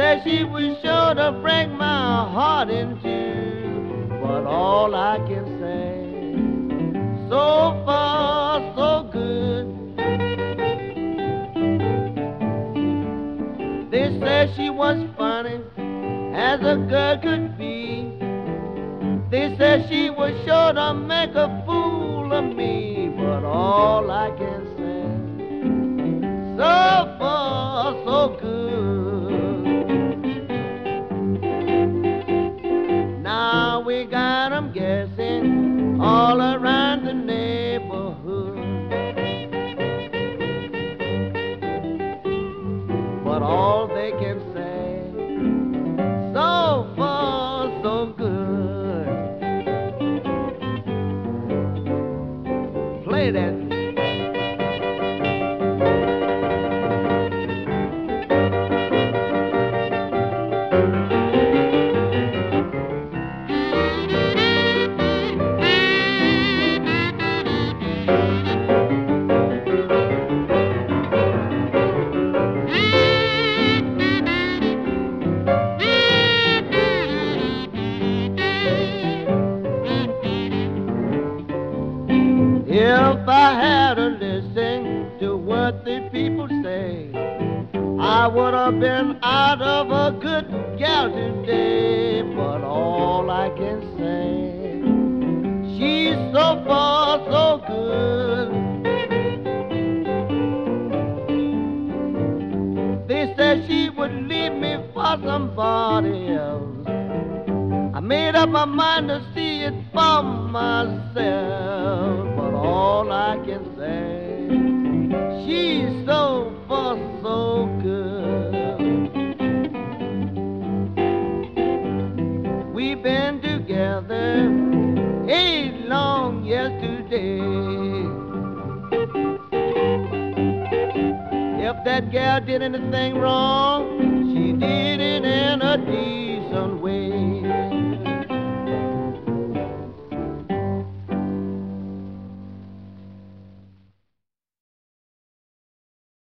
said she was sure to break my heart in two, but all I can say, so far so good. They said she was funny as a girl could be. They said she was sure to make a fool of me, but all I can say, so far so good. Now we got 'em guessing all around the neighborhood, but all they can say, so far so good. Play that. If I had to listen to what the people say, I would have been out of a good gal today. But all I can say, she's so far so good. They said she would leave me for somebody else. I made up my mind to see it for myself, but all I can say, she's so far so good. We've been together 8 long years today. If that gal did anything wrong, she did it in a deed.